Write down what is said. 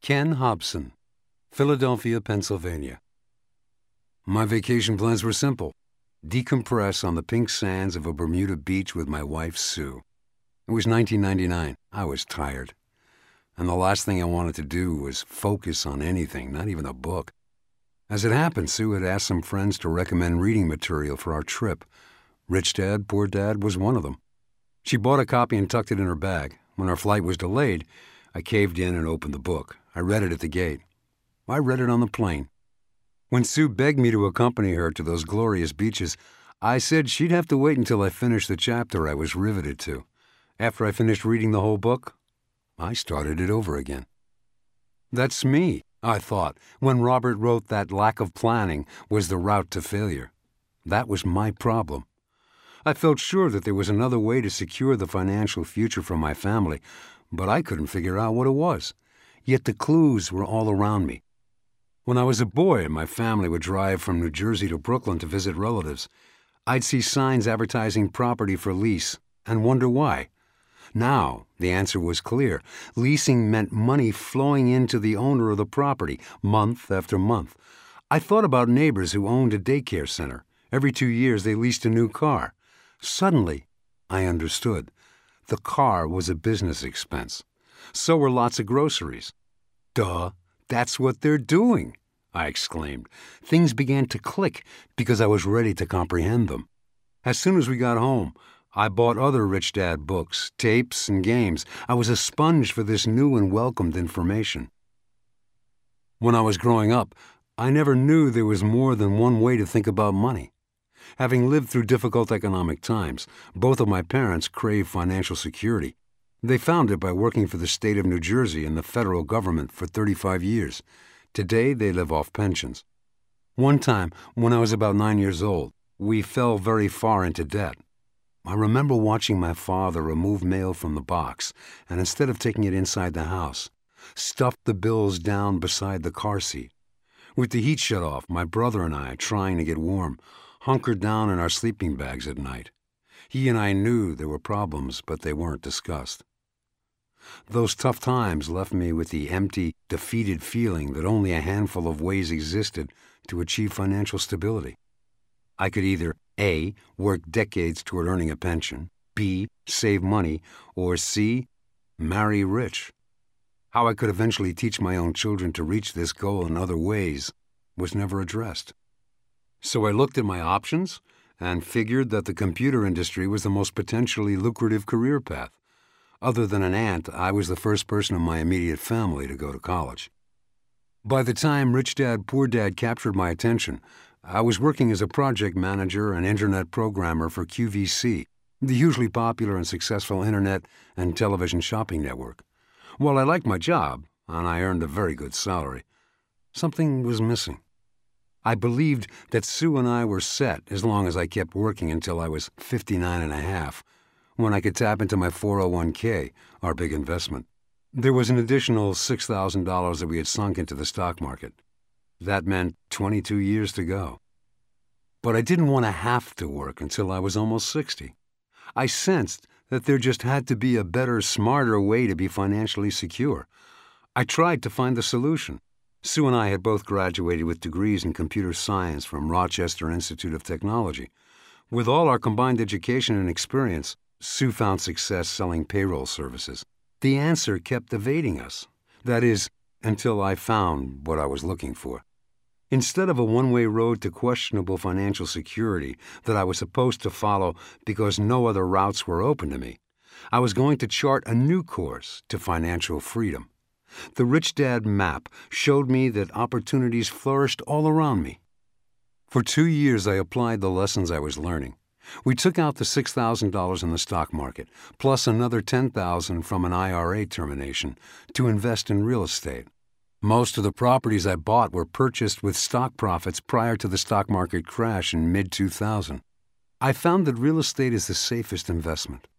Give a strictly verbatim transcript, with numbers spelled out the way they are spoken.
Ken Hobson, Philadelphia, Pennsylvania. My vacation plans were simple. Decompress on the pink sands of a Bermuda beach with my wife, Sue. It was nineteen ninety-nine. I was tired. And the last thing I wanted to do was focus on anything, not even a book. As it happened, Sue had asked some friends to recommend reading material for our trip. Rich Dad, Poor Dad was one of them. She bought a copy and tucked it in her bag. When our flight was delayed, I caved in and opened the book. I read it at the gate. I read it on the plane. When Sue begged me to accompany her to those glorious beaches, I said she'd have to wait until I finished the chapter I was riveted to. After I finished reading the whole book, I started it over again. That's me, I thought, when Robert wrote that lack of planning was the route to failure. That was my problem. I felt sure that there was another way to secure the financial future for my family, but I couldn't figure out what it was. Yet the clues were all around me. When I was a boy, my family would drive from New Jersey to Brooklyn to visit relatives. I'd see signs advertising property for lease and wonder why. Now, the answer was clear. Leasing meant money flowing into the owner of the property, month after month. I thought about neighbors who owned a daycare center. Every two years, they leased a new car. Suddenly, I understood. The car was a business expense. So were lots of groceries. Duh, that's what they're doing, I exclaimed. Things began to click because I was ready to comprehend them. As soon as we got home, I bought other Rich Dad books, tapes, and games. I was a sponge for this new and welcomed information. When I was growing up, I never knew there was more than one way to think about money. Having lived through difficult economic times, both of my parents craved financial security. They found it by working for the state of New Jersey and the federal government for thirty-five years. Today, they live off pensions. One time, when I was about nine years old, we fell very far into debt. I remember watching my father remove mail from the box and, instead of taking it inside the house, stuffed the bills down beside the car seat. With the heat shut off, my brother and I, trying to get warm, hunkered down in our sleeping bags at night. He and I knew there were problems, but they weren't discussed. Those tough times left me with the empty, defeated feeling that only a handful of ways existed to achieve financial stability. I could either A, work decades toward earning a pension, B, save money, or C, marry rich. How I could eventually teach my own children to reach this goal in other ways was never addressed. So I looked at my options and figured that the computer industry was the most potentially lucrative career path. Other than an aunt, I was the first person in my immediate family to go to college. By the time Rich Dad, Poor Dad captured my attention, I was working as a project manager and internet programmer for Q V C, the hugely popular and successful internet and television shopping network. While I liked my job, and I earned a very good salary, something was missing. I believed that Sue and I were set as long as I kept working until I was fifty-nine and a half, when I could tap into my four oh one k, our big investment. There was an additional six thousand dollars that we had sunk into the stock market. That meant twenty-two years to go. But I didn't want to have to work until I was almost sixty. I sensed that there just had to be a better, smarter way to be financially secure. I tried to find the solution. Sue and I had both graduated with degrees in computer science from Rochester Institute of Technology. With all our combined education and experience, Sue found success selling payroll services. The answer kept evading us. That is, until I found what I was looking for. Instead of a one-way road to questionable financial security that I was supposed to follow because no other routes were open to me, I was going to chart a new course to financial freedom. The Rich Dad map showed me that opportunities flourished all around me. For two years, I applied the lessons I was learning. We took out the six thousand dollars in the stock market, plus another ten thousand dollars from an I R A termination, to invest in real estate. Most of the properties I bought were purchased with stock profits prior to the stock market crash in mid two thousand. I found that real estate is the safest investment.